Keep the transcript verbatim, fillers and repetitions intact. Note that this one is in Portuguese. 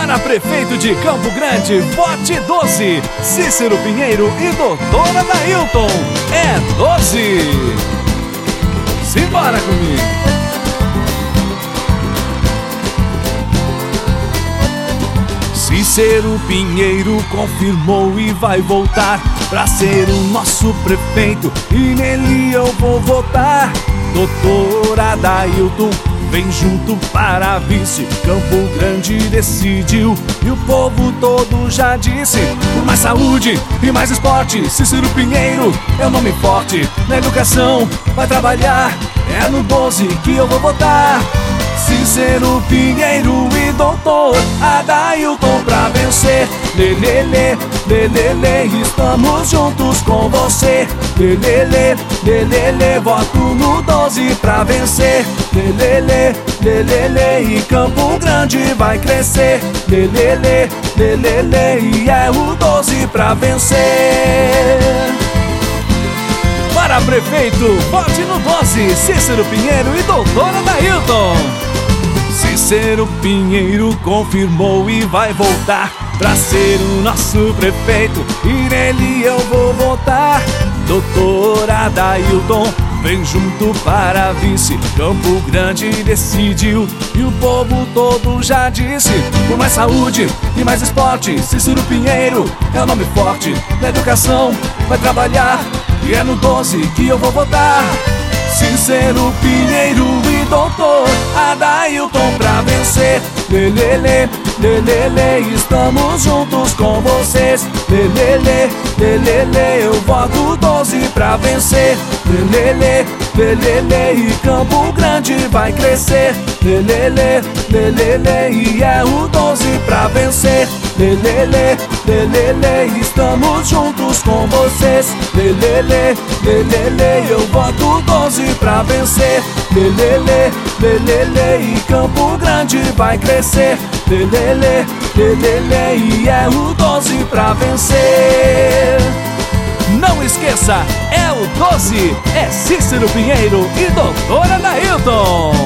Para prefeito de Campo Grande, vote doze, Cícero Pinheiro e doutora Adailton. É doze. Simbora comigo. Cícero Pinheiro confirmou e vai voltar pra ser o nosso prefeito, e nele eu vou votar. Doutora Adailton vem junto para vice. Campo Grande decidiu e o povo todo já disse: por mais saúde e mais esporte, Cícero Pinheiro é um nome forte. Na educação vai trabalhar, é no doze que eu vou votar. Cícero Pinheiro e doutor Adailton pra vencer. Lelele, lelele, estamos juntos com você. Lelele, lelele, voto no doze pra vencer. Lelele, lelele, e Campo Grande vai crescer. Lelele, lelele, e é o doze pra vencer. Para prefeito, vote no doze, Cícero Pinheiro e doutora Adailton. Cícero Pinheiro confirmou e vai voltar pra ser o nosso prefeito, e nele eu vou votar. Doutora Adailton vem junto para vice. Campo Grande decidiu e o povo todo já disse: por mais saúde e mais esporte, Cícero Pinheiro é um nome forte. Na educação vai trabalhar, e é no doze que eu vou votar. Cícero Pinheiro e doutor Adailton pra vencer. Lelele, lelele, estamos juntos com vocês. Lelele, lelele, eu voto doze pra vencer. Lelele, lelele, e Campo Grande vai crescer. Lelele, lelele, e é o doze pra vencer. Lelele, lelele, estamos juntos com vocês. Lelele, lelele, eu voto doze pra vencer. Lelele, lelele, e Campo Grande vai crescer. Lelele, lelele, e é o doze pra vencer. Não esqueça, é o doze, é Cícero Pinheiro e doutora Adailton.